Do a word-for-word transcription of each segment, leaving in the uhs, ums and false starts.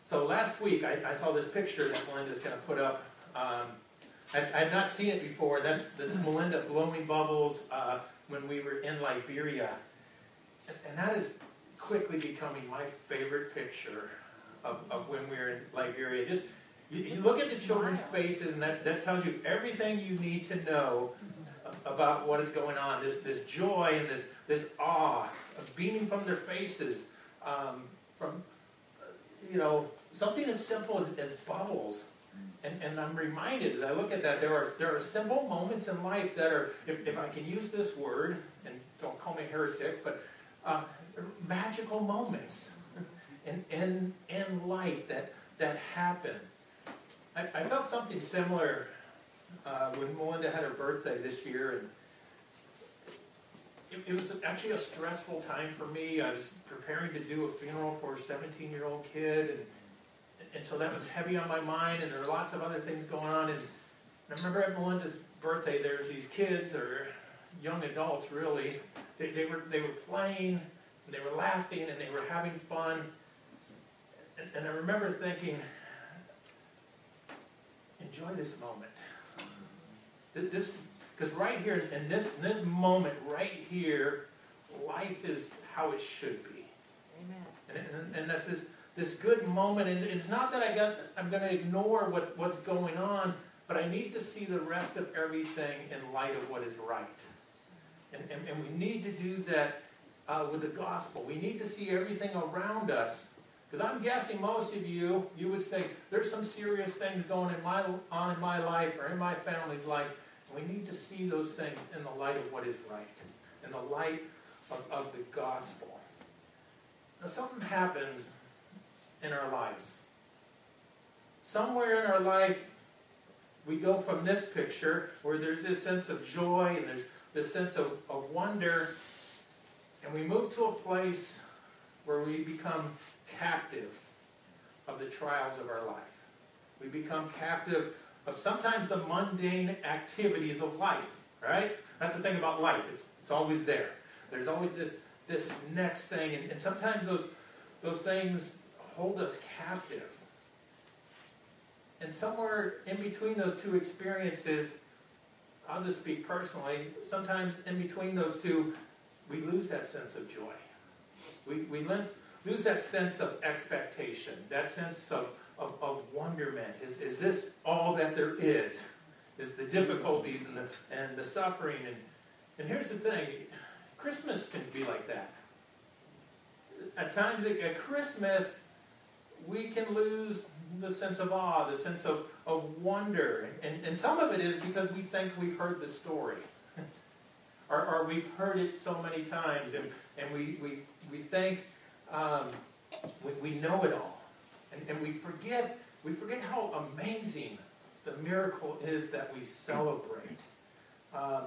So last week I, I saw this picture that Melinda's going to put up. Um, I, I had not seen it before. That's, that's Melinda blowing bubbles uh, when we were in Liberia. And, and that is quickly becoming my favorite picture of, of when we were in Liberia. Just you, you look at the children's faces, and that, that tells you everything you need to know about what is going on. This this joy and this this awe beaming from their faces, um, from you know something as simple as, as bubbles. And, and I'm reminded as I look at that, there are there are simple moments in life that are, if, if I can use this word, and don't call me a heretic, but uh, magical moments in, in in life that that happen. I, I felt something similar uh, when Melinda had her birthday this year, and it, it was actually a stressful time for me. I was preparing to do a funeral for a seventeen-year-old kid, and And so that was heavy on my mind, and there were lots of other things going on. And I remember at Melinda's birthday, there's these kids, or young adults really, they, they were they were playing, and they were laughing, and they were having fun. And, and I remember thinking, enjoy this moment. This, because right here, in this, in this moment right here, life is how it should be. Amen. And, and, and this is this good moment, and it's not that I got, I'm going to ignore what, what's going on, but I need to see the rest of everything in light of what is right. And, and, and we need to do that uh, with the gospel. We need to see everything around us. Because I'm guessing most of you, you would say, there's some serious things going in my, on in my life or in my family's life. And we need to see those things in the light of what is right, in the light of, of the gospel. Now something happens in our lives. Somewhere in our life, we go from this picture where there's this sense of joy and there's this sense of, of wonder, and we move to a place where we become captive of the trials of our life. We become captive of sometimes the mundane activities of life, right? That's the thing about life. It's, it's always there. There's always this, this next thing, and, and sometimes those, those things hold us captive. And somewhere in between those two experiences, I'll just speak personally, sometimes in between those two, we lose that sense of joy. We, we lose, lose that sense of expectation, that sense of, of, of wonderment. Is, is this all that there is? Is the difficulties and the, and the suffering? And, and here's the thing, Christmas can be like that. At times at Christmas, we can lose the sense of awe, the sense of, of wonder. And, and some of it is because we think we've heard the story. or, or we've heard it so many times. And, and we, we, we think um, we, we know it all. And, and we forget we forget how amazing the miracle is that we celebrate. Um,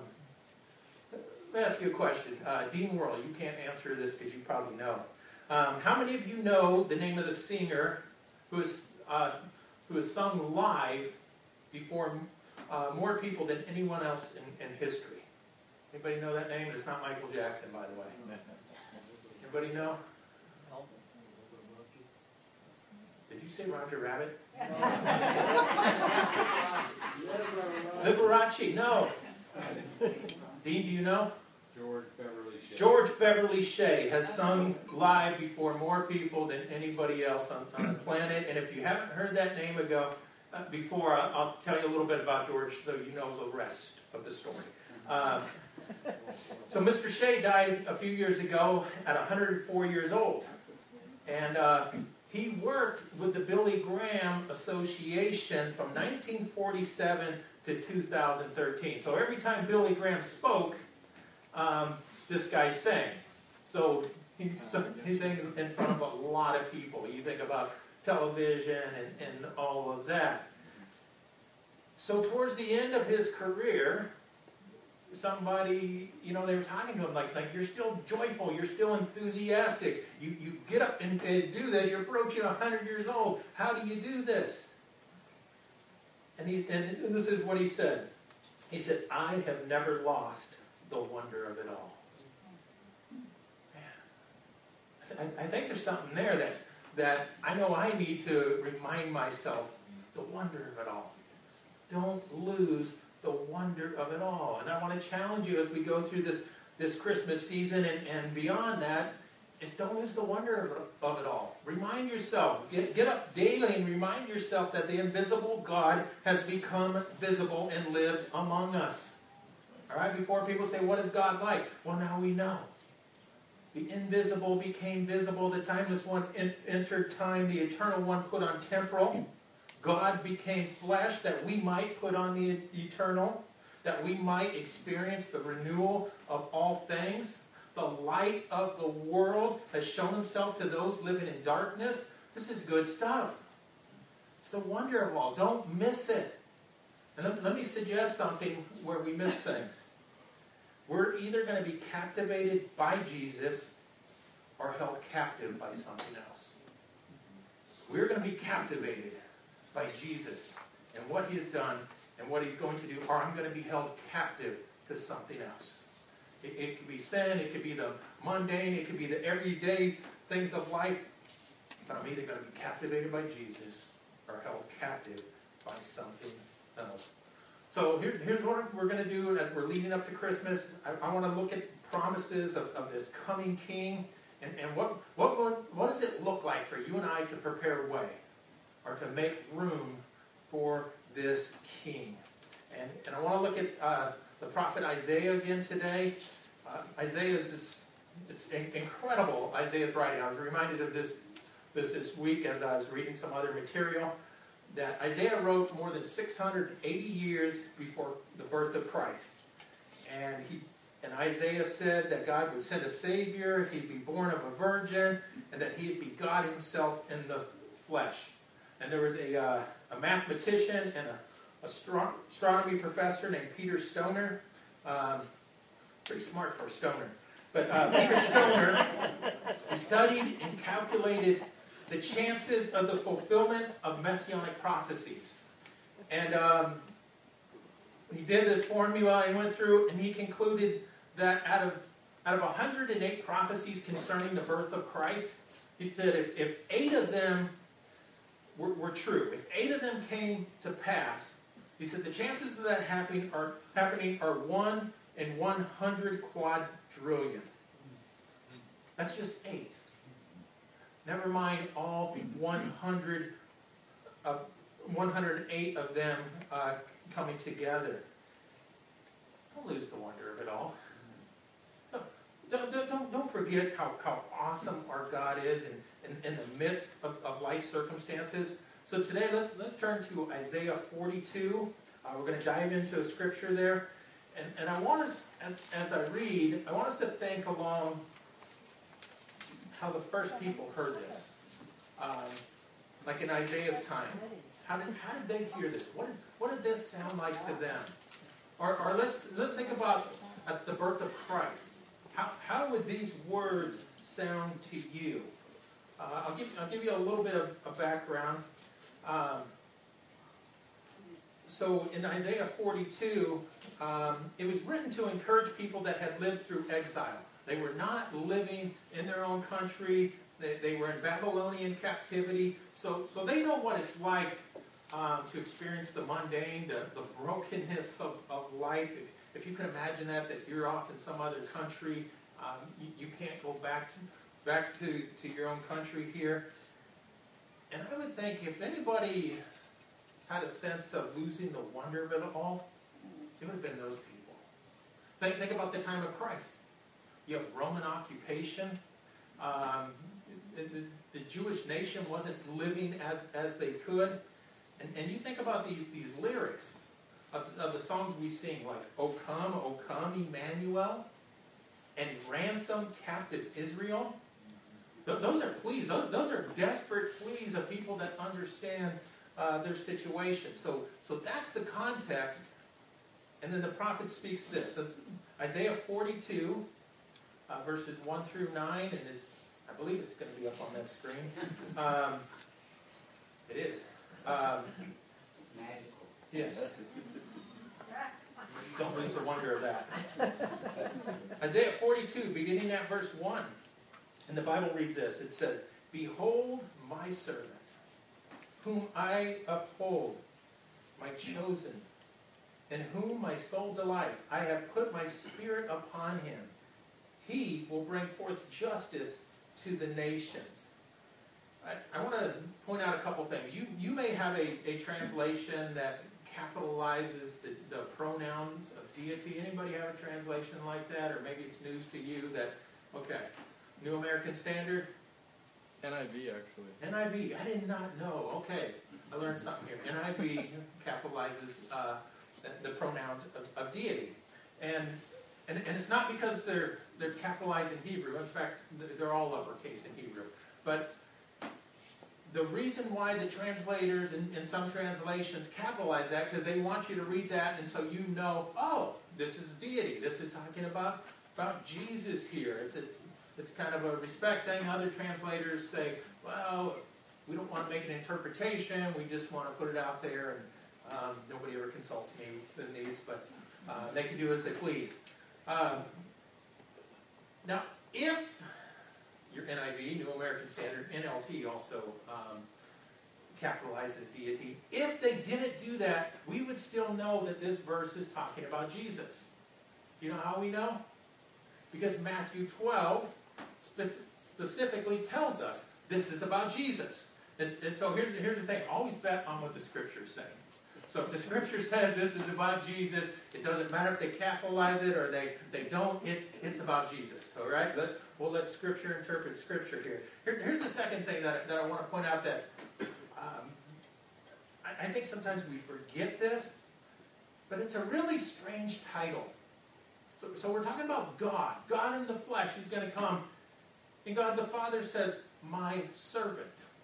let me ask you a question. Uh, Dean Worley, you can't answer this because you probably know. Um, how many of you know the name of the singer who is uh, who has sung live before uh, more people than anyone else in, in history? Anybody know that name? It's not Michael Jackson, by the way. Anybody know? Did you say Roger Rabbit? Liberace, no. Dean, do you know? George Beverly Shea. George Beverly Shea has sung live before more people than anybody else on, on the planet. And if you haven't heard that name ago, uh, before, I'll, I'll tell you a little bit about George so you know the rest of the story. Um, so Mister Shea died a few years ago at one hundred four years old. And uh, he worked with the Billy Graham Association from nineteen forty-seven to two thousand thirteen. So every time Billy Graham spoke, Um, this guy sang. So he's, he's singing in front of a lot of people. You think about television and, and all of that. So towards the end of his career, somebody, you know, they were talking to him like, like you're still joyful, you're still enthusiastic. You, you get up and, and do this. You're approaching one hundred years old. How do you do this? And, he, and this is what he said. He said, I have never lost the wonder of it all. Man. I, I think there's something there that, that I know I need to remind myself the wonder of it all. Don't lose the wonder of it all. And I want to challenge you as we go through this, this Christmas season and, and beyond that, is don't lose the wonder of it, of it all. Remind yourself, get, get up daily and remind yourself that the invisible God has become visible and lived among us. All right, before people say, what is God like? Well, now we know. The invisible became visible. The timeless one en- entered time. The eternal one put on temporal. God became flesh that we might put on the eternal, that we might experience the renewal of all things. The light of the world has shown himself to those living in darkness. This is good stuff. It's the wonder of all. Don't miss it. And let, let me suggest something where we miss things. We're either going to be captivated by Jesus or held captive by something else. We're going to be captivated by Jesus and what he has done and what he's going to do, or I'm going to be held captive to something else. It, it could be sin, it could be the mundane, it could be the everyday things of life, but I'm either going to be captivated by Jesus or held captive by something else. So here, here's what we're going to do as we're leading up to Christmas. I, I want to look at promises of, of this coming King, and, and what, what, what, what does it look like for you and I to prepare way or to make room for this King. And, and I want to look at uh, the prophet Isaiah again today. Uh, Isaiah is this, it's incredible, Isaiah's writing. I was reminded of this, this this week as I was reading some other material, that Isaiah wrote more than six hundred eighty years before the birth of Christ. And he and Isaiah said that God would send a Savior, he'd be born of a virgin, and that he'd be God himself in the flesh. And there was a, uh, a mathematician and a astro- astronomy professor named Peter Stoner. Um, pretty smart for a stoner. But uh, Peter Stoner, he studied and calculated the chances of the fulfillment of messianic prophecies. And um, he did this formula and went through, and he concluded that out of out of one hundred eight prophecies concerning the birth of Christ, he said if, if eight of them were, were true, if eight of them came to pass, he said the chances of that happening are happening are one in one hundred quadrillion. That's just eight. Never mind all one hundred, uh, one hundred eight of them uh, coming together. Don't lose the wonder of it all. Don't, don't, don't, don't forget how, how awesome our God is in, in, in the midst of, of life circumstances. So today, let's let's turn to Isaiah forty-two. Uh, we're going to dive into a scripture there. And, and I want us, as, as I read, I want us to think along how the first people heard this. Um, like in Isaiah's time. How did, how did they hear this? What did, what did this sound like to them? Or, or let's, let's think about at the birth of Christ. How, how would these words sound to you? Uh, I'll, give, I'll give you a little bit of, of background. Um, so in Isaiah forty-two, um, it was written to encourage people that had lived through exile. They were not living in their own country. They, they were in Babylonian captivity. So, so they know what it's like um, to experience the mundane, the, the brokenness of, of life. If, if you can imagine that, that you're off in some other country, um, you, you can't go back, back to, to your own country here. And I would think if anybody had a sense of losing the wonder of it all, it would have been those people. Think, think about the time of Christ. You have Roman occupation. Um, the, the, the Jewish nation wasn't living as, as they could. And, and you think about the, these lyrics of, of the songs we sing, like, O come, O come, Emmanuel, and ransom captive Israel. Th- those are pleas. Those, those are desperate pleas of people that understand uh, their situation. So, so that's the context. And then the prophet speaks this. It's Isaiah forty-two. Uh, verses one through nine, and it's, I believe it's going to be up on that screen. Um, it is. Um, it's magical. Yes. Don't lose the wonder of that. Isaiah forty-two, beginning at verse one. And the Bible reads this. It says, Behold, my servant, whom I uphold, my chosen, in whom my soul delights. I have put my spirit upon him. He will bring forth justice to the nations. I, I want to point out a couple things. You, you may have a, a translation that capitalizes the, the pronouns of deity. Anybody have a translation like that? Or maybe it's news to you that, okay, New American Standard? N I V, actually. N I V. I did not know. Okay, I learned something here. N I V capitalizes uh, the, the pronouns of, of deity. And, and and it's not because they're they're capitalized in Hebrew. In fact, they're all uppercase in Hebrew. But the reason why the translators in, in some translations capitalize that, because they want you to read that, and so you know, oh, this is deity. This is talking about, about Jesus here. It's a it's kind of a respect thing. Other translators say, well, we don't want to make an interpretation. We just want to put it out there, and um, nobody ever consults me in these, but uh, they can do as they please. Um, now, if your N I V, New American Standard, N L T also um, capitalizes deity. If they didn't do that, we would still know that this verse is talking about Jesus. You know how we know? Because Matthew twelve spe- specifically tells us this is about Jesus. And, and so here's, here's the thing. Always bet on what the Scripture's saying. So if the Scripture says this is about Jesus, it doesn't matter if they capitalize it or they, they don't, it's, it's about Jesus. All right? Let, we'll let Scripture interpret Scripture here. here. Here's the second thing that, that I want to point out that um, I, I think sometimes we forget this, but it's a really strange title. So, so we're talking about God. God in the flesh who's going to come. And God the Father says, my servant.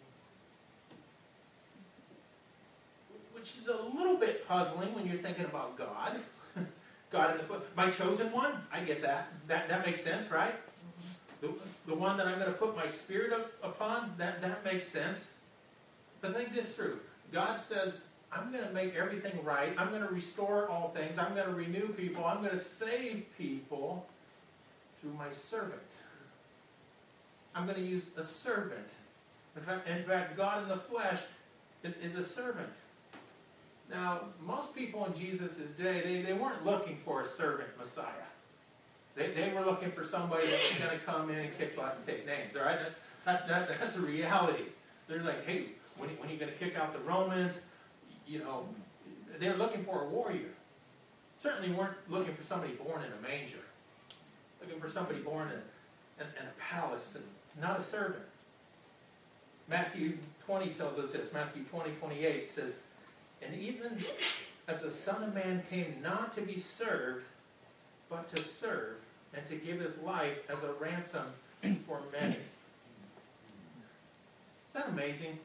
Which is a little bit puzzling when you're thinking about God. God in the flesh. My chosen one? I get that. That that makes sense, right? The, the one that I'm going to put my spirit up, upon? That, that makes sense. But think this through. God says, I'm going to make everything right. I'm going to restore all things. I'm going to renew people. I'm going to save people through my servant. I'm going to use a servant. In fact, in fact God in the flesh is, is a servant. Now, most people in Jesus' day, they, they weren't looking for a servant Messiah. They, they were looking for somebody that was going to come in and kick butt and take names. All right, that's that, that, that's a reality. They're like, hey, when, when are you going to kick out the Romans? You know, they're looking for a warrior. Certainly weren't looking for somebody born in a manger. Looking for somebody born in, in, in a palace and not a servant. Matthew twenty tells us this. Matthew twenty, twenty-eight says, and even as the Son of Man came not to be served, but to serve, and to give his life as a ransom for many. Is that amazing?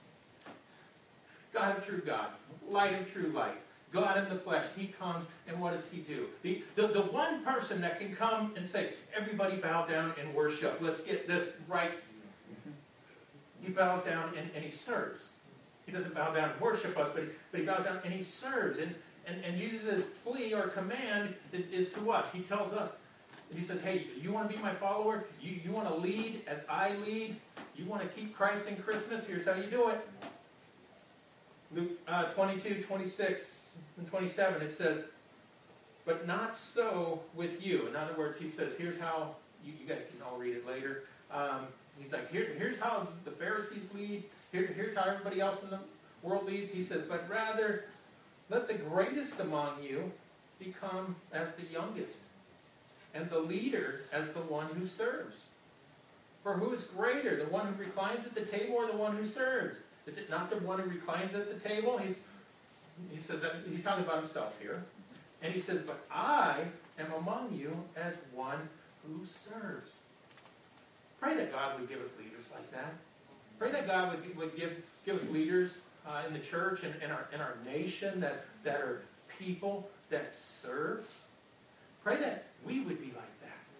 God of true God, light of true light, God in the flesh, he comes, and what does he do? The, the, the one person that can come and say, everybody bow down and worship. Let's get this right. He bows down and, and he serves. He doesn't bow down and worship us, but he, but he bows down and he serves. And, and, and Jesus' plea or command is, is to us. He tells us, he says, hey, you want to be my follower? You, you want to lead as I lead? You want to keep Christ in Christmas? Here's how you do it. Luke uh, twenty-two, twenty-six, and twenty-seven, it says, but not so with you. In other words, he says, here's how, you, you guys can all read it later. Um, he's like, Here, here's how the Pharisees lead. Here, here's how everybody else in the world leads. He says, but rather, let the greatest among you become as the youngest, and the leader as the one who serves. For who is greater, the one who reclines at the table or the one who serves? Is it not the one who reclines at the table? He's, he says that, he's talking about himself here. And he says, but I am among you as one who serves. Pray that God would give us leaders like that. Pray that God would, would give, give us leaders uh, in the church and in our, in our nation that, that are people that serve. Pray that we would be like that.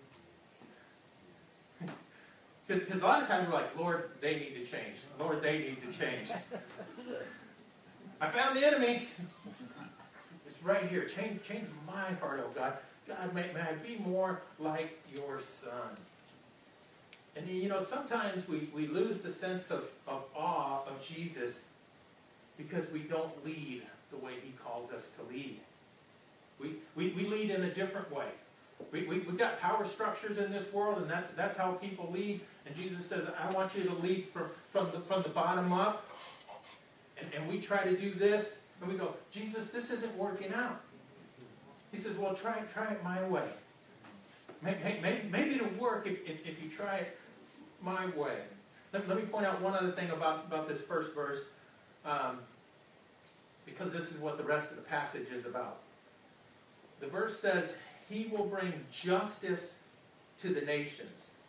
Because a lot of times we're like, Lord, they need to change. Lord, they need to change. I found the enemy. It's right here. Change, change my heart, oh God. God, may, may I be more like your Son. And you know, sometimes we, we lose the sense of, of awe of Jesus because we don't lead the way he calls us to lead. We, we, we lead in a different way. We, we, we've got power structures in this world, and that's, that's how people lead. And Jesus says, I want you to lead from, from, the, from the bottom up. And, and we try to do this, and we go, Jesus, this isn't working out. He says, well, try, try it my way. Maybe, maybe, maybe it'll work if, if, if you try it my way. Let, let me point out one other thing about, about this first verse, um, because this is what the rest of the passage is about. The verse says, he will bring justice to the nations.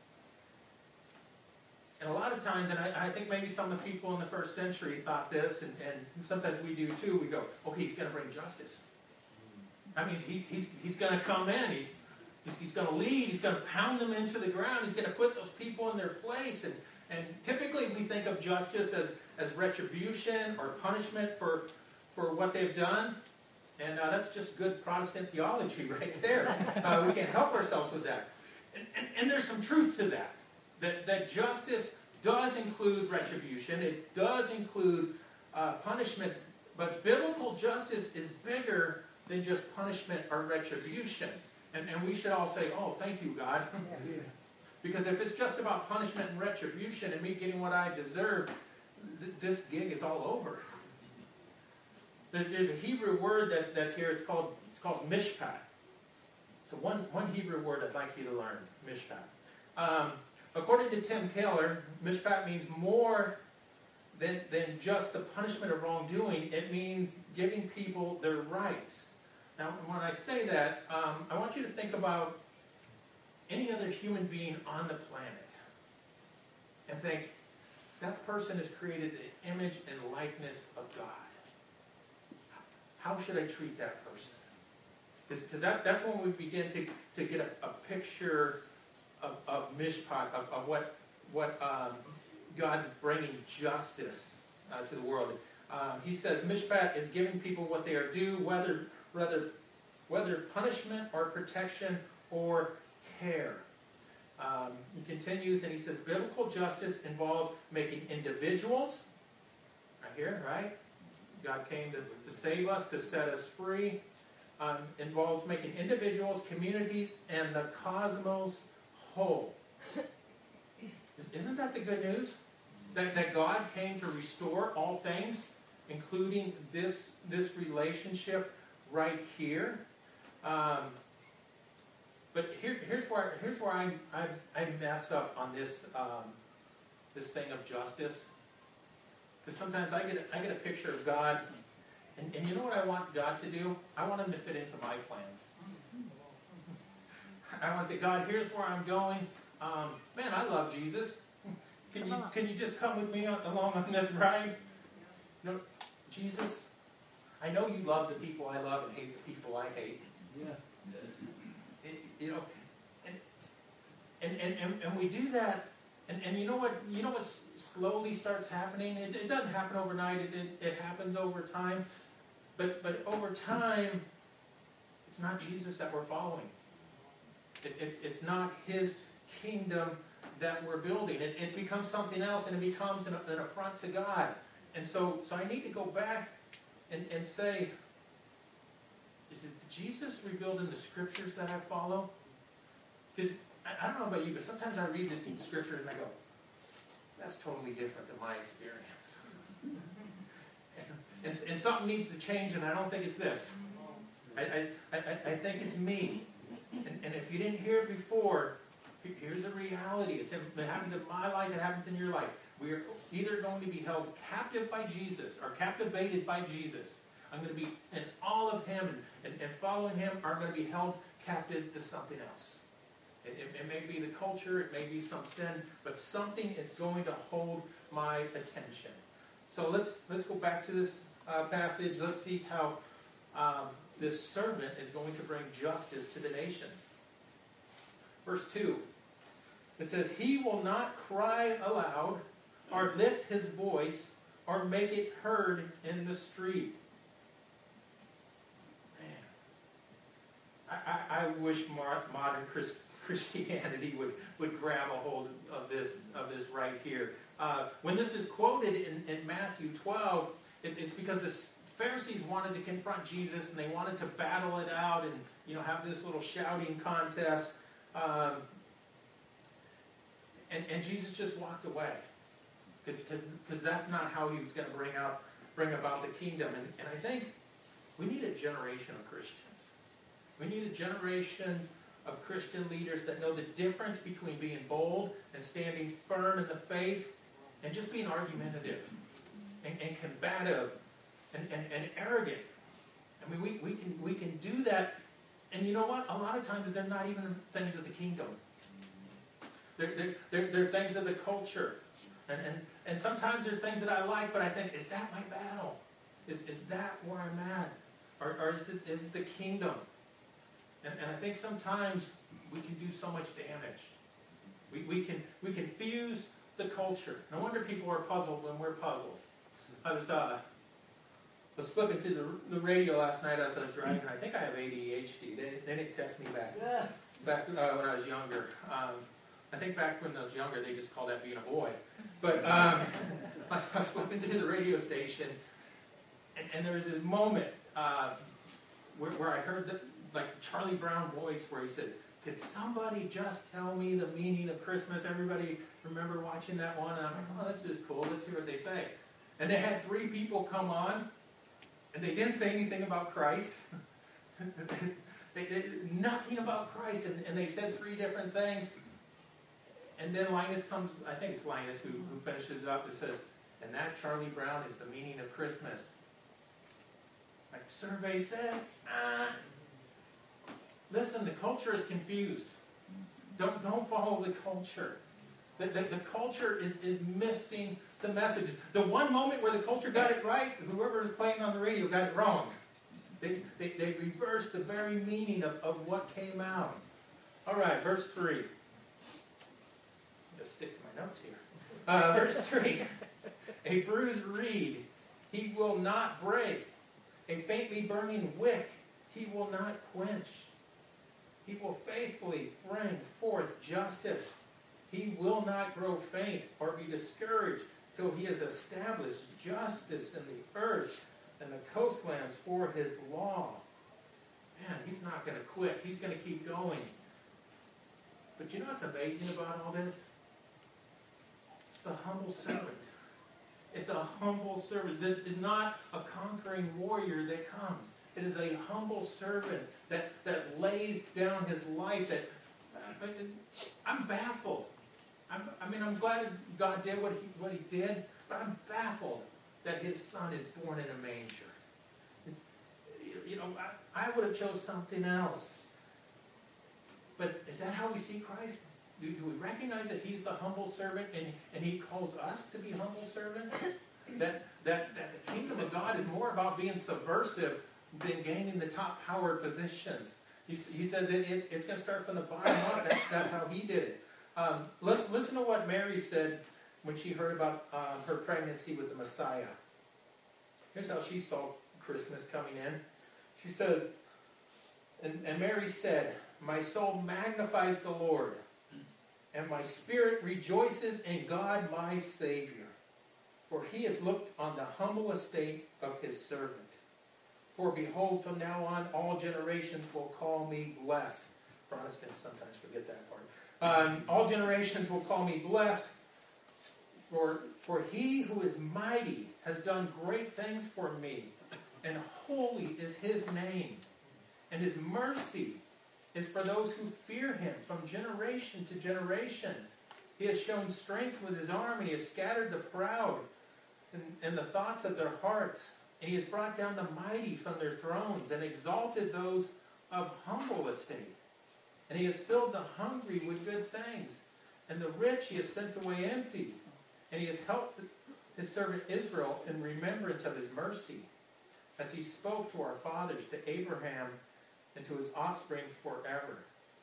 And a lot of times, and I, I think maybe some of the people in the first century thought this, and, and sometimes we do too, we go, okay, he's going to bring justice. That means he, he's, he's going to come in, he's, he's, he's going to lead, he's going to pound them into the ground, he's going to put those people in their place. And, and typically we think of justice as, as retribution or punishment for, for what they've done. And uh, that's just good Protestant theology right there. Uh, we can't help ourselves with that. And, and, and there's some truth to that. That, that justice does include retribution. It does include uh, punishment. But biblical justice is bigger than just punishment or retribution. And, and we should all say, oh, thank you, God. Yeah. Because if it's just about punishment and retribution and me getting what I deserve, th- this gig is all over. There's a Hebrew word that, that's here. It's called it's called mishpat. So one, one Hebrew word I'd like you to learn, mishpat. Um, according to Tim Keller, mishpat means more than, than just the punishment of wrongdoing. It means giving people their rights. Now, when I say that, um, I want you to think about any other human being on the planet and think, that person is created in the image and likeness of God. How should I treat that person? Because that, that's when we begin to, to get a, a picture of, of mishpat, of, of what, what um, God is bringing justice uh, to the world. Um, he says mishpat is giving people what they are due, whether, whether, whether punishment or protection or care. Um, he continues and he says biblical justice involves making individuals, right here, right? God came to, to save us, to set us free. Um, involves making individuals, communities, and the cosmos whole. Isn't that the good news? That, that God came to restore all things, including this, this relationship right here. Um, but here, here's where here's where I, I I mess up on this um, this thing of justice. Because sometimes I get a, I get a picture of God, and, and you know what I want God to do? I want him to fit into my plans. I want to say, God, here's where I'm going. Um, man, I love Jesus. Can you can you just come with me on, along on this ride? No, Jesus, I know you love the people I love and hate the people I hate. Yeah. It, you know, and and, and and and we do that. And, and you know what? You know what slowly starts happening. It, it doesn't happen overnight. It, it it happens over time. But but over time, it's not Jesus that we're following. It, it's it's not his kingdom that we're building. It, it becomes something else, and it becomes an, an affront to God. And so so I need to go back and, and say, is it Jesus revealed in the scriptures that I follow? Because I don't know about you, but sometimes I read this scripture and I go, that's totally different than my experience. and, and, and something needs to change, and I don't think it's this. I, I, I, I think it's me. And, and if you didn't hear it before, here's a reality. It's in, it happens in my life, it happens in your life. We are either going to be held captive by Jesus or captivated by Jesus. I'm going to be in all of him, and, and, and following him, or I'm going to be held captive to something else. It, it, it may be the culture, it may be some sin, but something is going to hold my attention. So let's let's go back to this uh, passage. Let's see how um, this servant is going to bring justice to the nations. Verse two. It says, he will not cry aloud or lift his voice or make it heard in the street. Man, I, I, I wish modern Christ, Christianity would, would grab a hold of this of this right here. Uh, when this is quoted in, in Matthew twelve, it, it's because the Pharisees wanted to confront Jesus and they wanted to battle it out and, you know, have this little shouting contest. Um, and, and Jesus just walked away because that's not how he was going to bring out bring about the kingdom. And, and I think we need a generation of Christians. We need a generation of Christian leaders that know the difference between being bold and standing firm in the faith and just being argumentative and, and combative and, and, and arrogant. I mean, we, we can we can do that, and you know what? A lot of times they're not even things of the kingdom. They're, they're, they're, they're things of the culture. And, and, and sometimes there's things that I like, but I think, is that my battle? Is, is that where I'm at? Or, or is, it, is it the kingdom? And, and I think sometimes we can do so much damage. We, we can we can fuse the culture. No wonder people are puzzled when we're puzzled. I was uh, was flipping through the, the radio last night as I was driving. I think I have A D H D. They, they didn't test me back Yeah. back uh, when I was younger. Um, I think back when I was younger, they just called that being a boy. But um, I was flipping through the radio station, and, and there was this moment uh, where, where I heard the, like Charlie Brown voice where he says, "Could somebody just tell me the meaning of Christmas?" Everybody remember watching that one? And I'm like, "Oh, this is cool. Let's hear what they say." And they had three people come on, and they didn't say anything about Christ. they did nothing about Christ, and, and they said three different things. And then Linus comes, I think it's Linus who, who finishes up and says, "And that, Charlie Brown, is the meaning of Christmas." Like survey says, ah. Listen, the culture is confused. Don't, don't follow the culture. The, the, the culture is, is missing the message. The one moment where the culture got it right, whoever is playing on the radio got it wrong. They, they, they reversed the very meaning of, of what came out. All right, verse three. Let's stick to my notes here. Uh, verse three. A bruised reed he will not break. A faintly burning wick he will not quench. He will faithfully bring forth justice. He will not grow faint or be discouraged till he has established justice in the earth and the coastlands for his law. Man, he's not going to quit. He's going to keep going. But you know what's amazing about all this? It's the humble servant. It's a humble servant. This is not a conquering warrior that comes. It is a humble servant that, that lays down his life. That uh, I'm baffled. I'm, I mean, I'm glad God did what he, what he did, but I'm baffled that his son is born in a manger. It's, you know, I, I would have chose something else. But is that how we see Christ? Do, do we recognize that he's the humble servant and, and he calls us to be humble servants? That, that, that the kingdom of God is more about being subversive than gaining the top power positions. He, he says it, it, it's going to start from the bottom up. That's, that's how he did it. Um, listen, listen to what Mary said when she heard about um, her pregnancy with the Messiah. Here's how she saw Christmas coming in. She says, and, and Mary said, "My soul magnifies the Lord, and my spirit rejoices in God my Savior. For he has looked on the humble estate of his servant. For behold, from now on all generations will call me blessed." Protestants sometimes forget that part. Um, all generations will call me blessed. For, for he who is mighty has done great things for me, and holy is his name. And his mercy is for those who fear him from generation to generation. He has shown strength with his arm, and he has scattered the proud in, in the thoughts of their hearts. And he has brought down the mighty from their thrones and exalted those of humble estate. And he has filled the hungry with good things, and the rich he has sent away empty. And he has helped his servant Israel in remembrance of his mercy, as he spoke to our fathers, to Abraham, and to his offspring forever.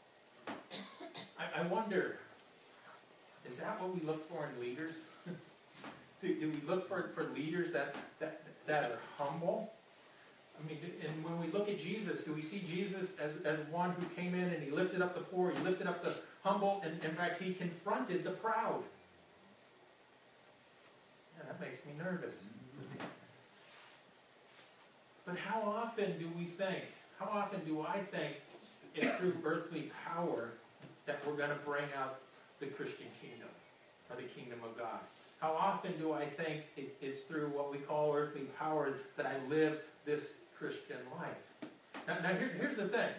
I, I wonder, is that what we look for in leaders? do, do we look for, for leaders that, that, that are humble? I mean, and when we look at Jesus, do we see Jesus as, as one who came in and he lifted up the poor, he lifted up the humble, and in fact, he confronted the proud? Yeah, that makes me nervous. But how often do we think, how often do I think it's through earthly power that we're going to bring out the Christian kingdom or the kingdom of God? How often do I think it, it's through what we call earthly power that I live this Christian life? Now, now here, here's the thing.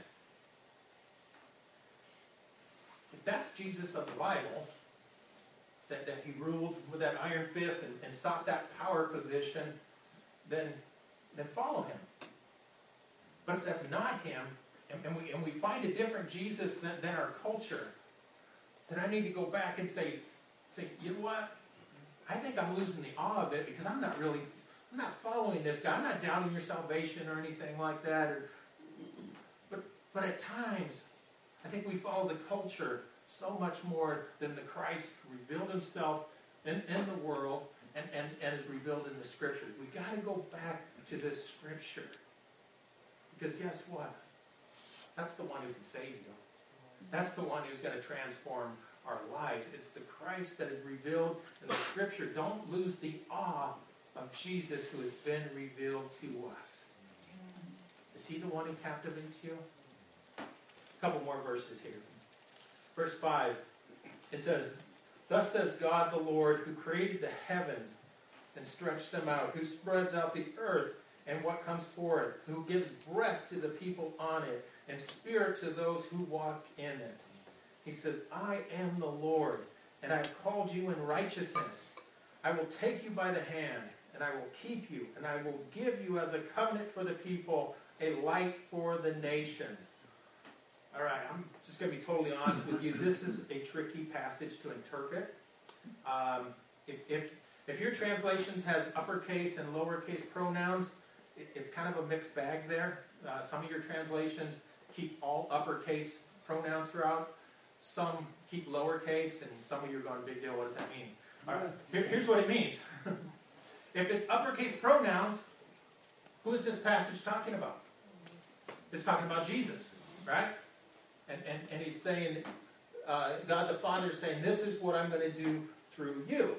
If that's Jesus of the Bible, that, that he ruled with that iron fist and, and sought that power position, then, then follow him. But if that's not him, and, and, we, and we find a different Jesus than, than our culture, then I need to go back and say, say, you know what? I think I'm losing the awe of it because I'm not really, I'm not following this guy. I'm not doubting your salvation or anything like that. Or, but, but at times, I think we follow the culture so much more than the Christ revealed himself in, in the world and, and, and is revealed in the Scriptures. We've got to go back to this Scripture. Because guess what? That's the one who can save you. That's the one who's going to transform our lives. It's the Christ that is revealed in the Scripture. Don't lose the awe of Jesus who has been revealed to us. Is he the one who captivates you? A couple more verses here. Verse five, it says, "Thus says God the Lord, who created the heavens and stretched them out, who spreads out the earth and what comes forth, who gives breath to the people on it, and spirit to those who walk in it." He says, "I am the Lord, and I have called you in righteousness. I will take you by the hand, and I will keep you, and I will give you as a covenant for the people, a light for the nations." All right, I'm just going to be totally honest with you. This is a tricky passage to interpret. Um, if, if, if your translations has uppercase and lowercase pronouns, it, it's kind of a mixed bag there. Uh, some of your translations keep all uppercase pronouns throughout. Some keep lowercase, and some of you are going, big deal, what does that mean? All right, here, here's what it means. If it's uppercase pronouns, who is this passage talking about? It's talking about Jesus, right? And, and, and he's saying, uh, God the Father is saying, this is what I'm going to do through you.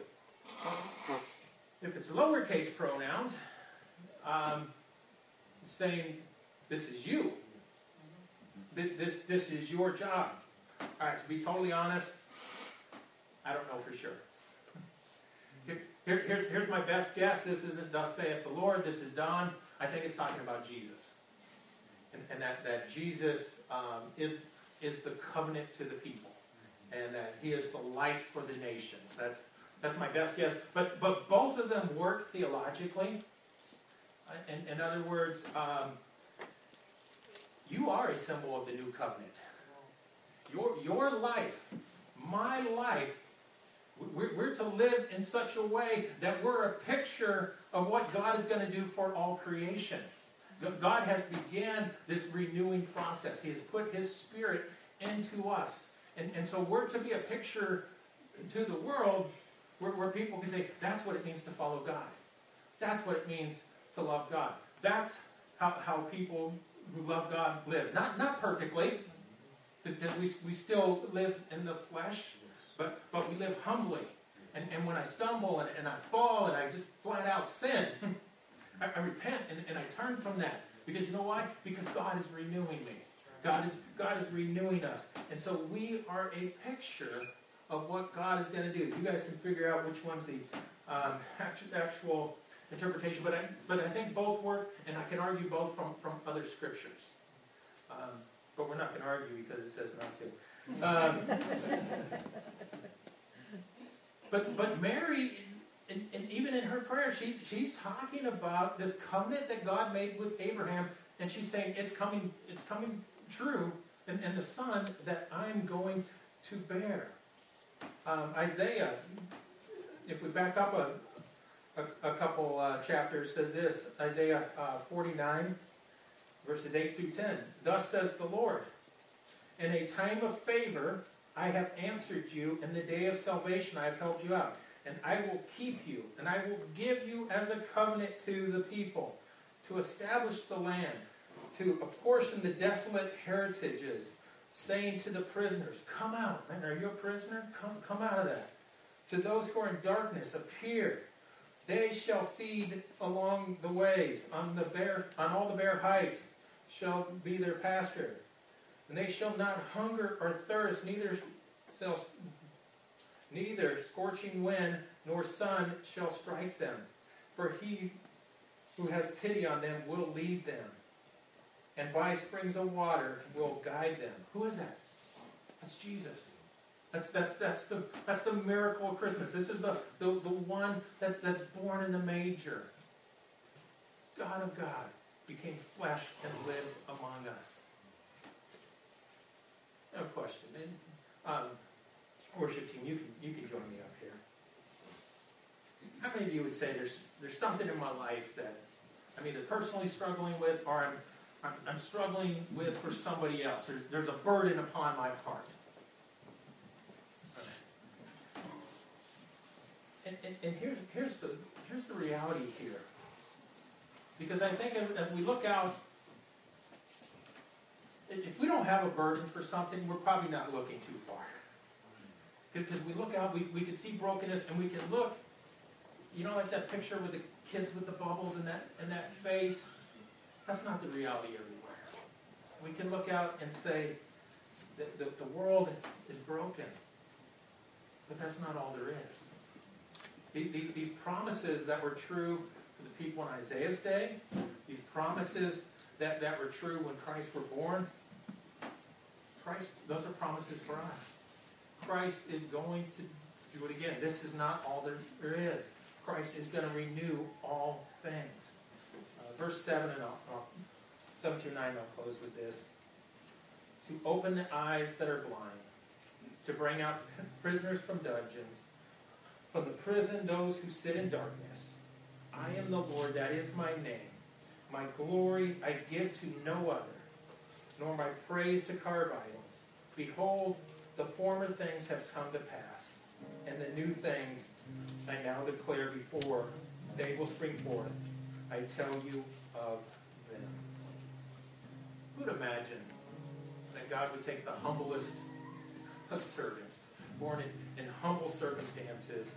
If it's lowercase pronouns, um, it's saying, this is you. This, this, this is your job. All right, to be totally honest, I don't know for sure. Here, here, here's, here's my best guess. This isn't "Thus saith the Lord." This is Don. I think it's talking about Jesus. And, and that, that Jesus um, is, is the covenant to the people. And that he is the light for the nations. That's, that's my best guess. But, but both of them work theologically. In, in other words, um, you are a symbol of the new covenant. Your, your life, my life, we're, we're to live in such a way that we're a picture of what God is going to do for all creation. God has began this renewing process. He has put his Spirit into us. And, and so we're to be a picture to the world where, where people can say, that's what it means to follow God. That's what it means to love God. That's how, how people who love God live. Not, not perfectly, because we, we still live in the flesh, but, but we live humbly. And, and when I stumble and, and I fall and I just flat out sin, I, I repent and, and I turn from that. Because you know why? Because God is renewing me. God is, God is renewing us. And so we are a picture of what God is going to do. You guys can figure out which one's the um, actual interpretation. But I, but I think both work, and I can argue both from, from other scriptures. Um, but we're not going to argue because it says not to. Um, but, but Mary... And, and even in her prayer, she, she's talking about this covenant that God made with Abraham, and she's saying it's coming, it's coming true, and, and the son that I'm going to bear. Um, Isaiah, if we back up a, a, a couple uh, chapters, says this, Isaiah uh, forty-nine, verses eight through ten. "Thus says the Lord, in a time of favor I have answered you, in the day of salvation I have helped you out. And I will keep you, and I will give you as a covenant to the people. to establish the land, to apportion the desolate heritages, saying to the prisoners, come out. Man, are you a prisoner? Come, come out of that. To those who are in darkness, appear. They shall feed along the ways, on the bare, on all the bare heights shall be their pasture. And they shall not hunger or thirst, neither shall, neither scorching wind nor sun shall strike them. For he who has pity on them will lead them, and by springs of water will guide them. Who is that? That's Jesus. That's that's that's the that's the miracle of Christmas. This is the, the, the one that, that's born in the manger. God of God became flesh and lived among us. No question. And, um, worship team, you can you can join me up here. How many of you would say there's there's something in my life that I'm either personally struggling with or I'm I'm, I'm struggling with for somebody else? There's there's a burden upon my heart. And, and, and here's here's the here's the reality here. Because I think as we look out, if we don't have a burden for something, we're probably not looking too far. Because we look out, we, we can see brokenness, and we can look, you know, like that picture with the kids with the bubbles and that and that face. That's not the reality everywhere. We can look out and say that the, the world is broken. But that's not all there is. These, these promises that were true for the people in Isaiah's day, these promises that, that were true when Christ were born, Christ, those are promises for us. Christ is going to do it again. This is not all there, there is. Christ is going to renew all things. Uh, verse seven and I'll, I'll, seven through nine, I'll close with this. To open the eyes that are blind, to bring out prisoners from dungeons, from the prison those who sit in darkness. I am the Lord, that is my name. My glory I give to no other, nor my praise to carved idols. Behold, the former things have come to pass, and the new things I now declare before they will spring forth. I tell you of them. Who would imagine that God would take the humblest of servants, born in, in humble circumstances,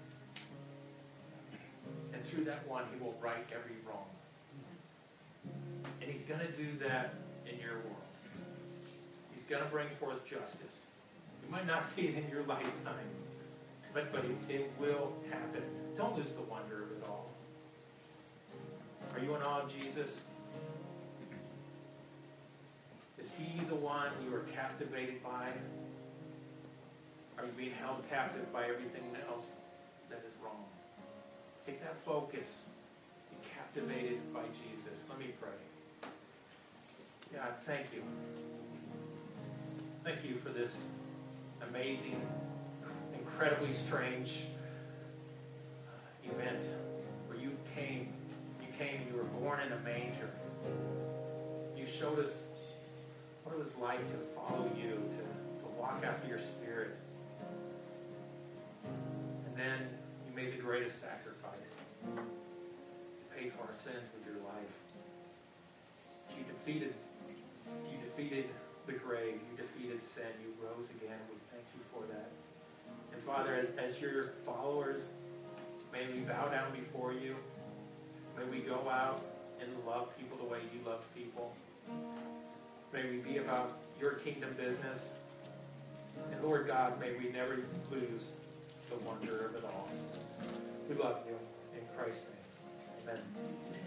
and through that one he will right every wrong. And he's going to do that in your world. He's going to bring forth justice. You might not see it in your lifetime, but, but it, it will happen. Don't lose the wonder of it all. Are you in awe of Jesus? Is he the one you are captivated by? Are you being held captive by everything else that is wrong? Take that focus. Be captivated by Jesus. Let me pray. God, thank you. Thank you for this amazing, incredibly strange uh, event where you came. You came and you were born in a manger. You showed us what it was like to follow you, to, to walk after your Spirit. And then you made the greatest sacrifice. You paid for our sins with your life. You defeated, you defeated the grave. You defeated sin. You rose again. We thank you for that. And Father, as, as your followers, may we bow down before you. May we go out and love people the way you loved people. May we be about your kingdom business. And Lord God, may we never lose the wonder of it all. We love you. In Christ's name. Amen.